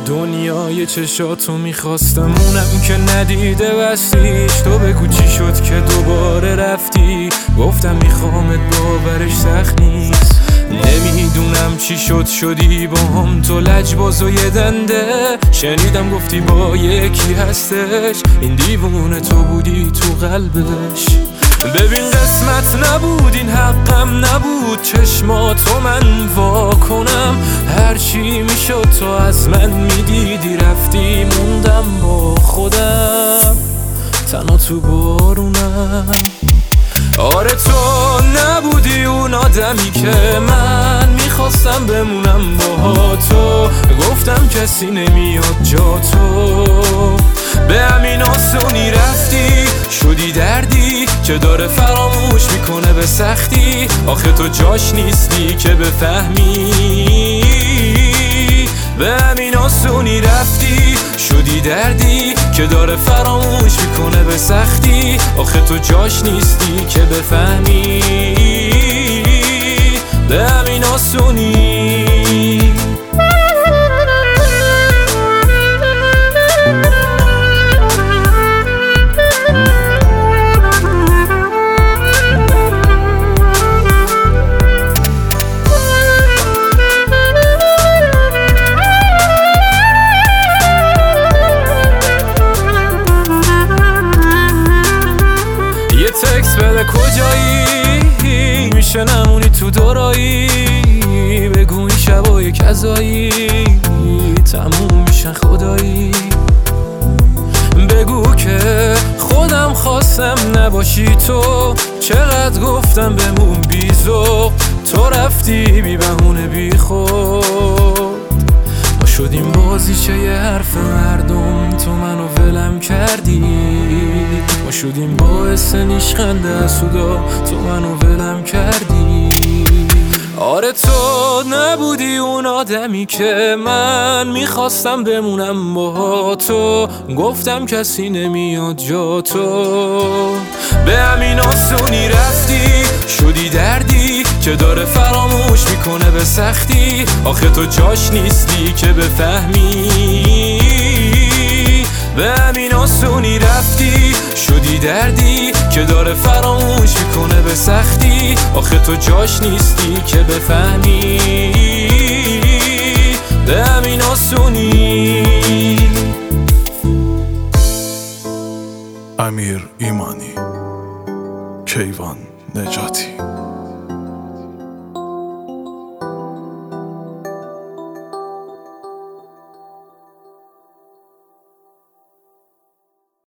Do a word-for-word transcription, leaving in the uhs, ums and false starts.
دنیای چشاتو میخواستم اونم که ندیده بستیش. تو بگو چی شد که دوباره رفتی؟ گفتم میخوامت باورش سخت نیست. نمیدونم چی شد شدی با هم تو لجباز و یه دنده. شنیدم گفتی با یکی هستش، این دیوونه تو بودی تو قلبش. ببین قسمت نبود این حقم نبود، چشماتو من وا کنم. هرچی میشد تو از من میدیدی رفتی، موندم با خودم تنها تو بارونم. آره تو نبودی اون آدمی که من میخواستم بمونم با تو. گفتم کسی نمیاد جا تو، به همین آسونی رفتی. شدی دردی که داره فراموش میکنه به سختی. آخه تو جاش نیستی که بفهمی، به همین آسونی رفتی. شدی دردی که داره فراموش میکنه به سختی. آخه تو جاش نیستی که بفهمی، به همین آسونی. تکس بده کجایی، میشه نمونی تو دورایی. بگو این شبای کذایی تموم میشن خدایی. بگو که خودم خواستم نباشی تو. چقدر گفتم بمون بیزوق، تو رفتی بی بهونه بی خود. ما شدیم بازیچه یه حرف مردم، تو منو ولم کردی. ما شدیم باعث نیشخنده حسودا، تو منو ولم کردی. آره تو نبودی اون آدمی که من میخواستم بمونم با تو. گفتم کسی نمیاد جا تو، به همین آسونی رفتی. شدی دردی که داره فراموش میکنه به سختی. آخه تو جاش نیستی که بفهمی، به همین آسونی رفتی. شدی دردی که داره فراموش میکنه به سختی. آخه تو جاش نیستی که بفهمی، به همین آسونی. امیر ایمانی، کیوان نجاتی.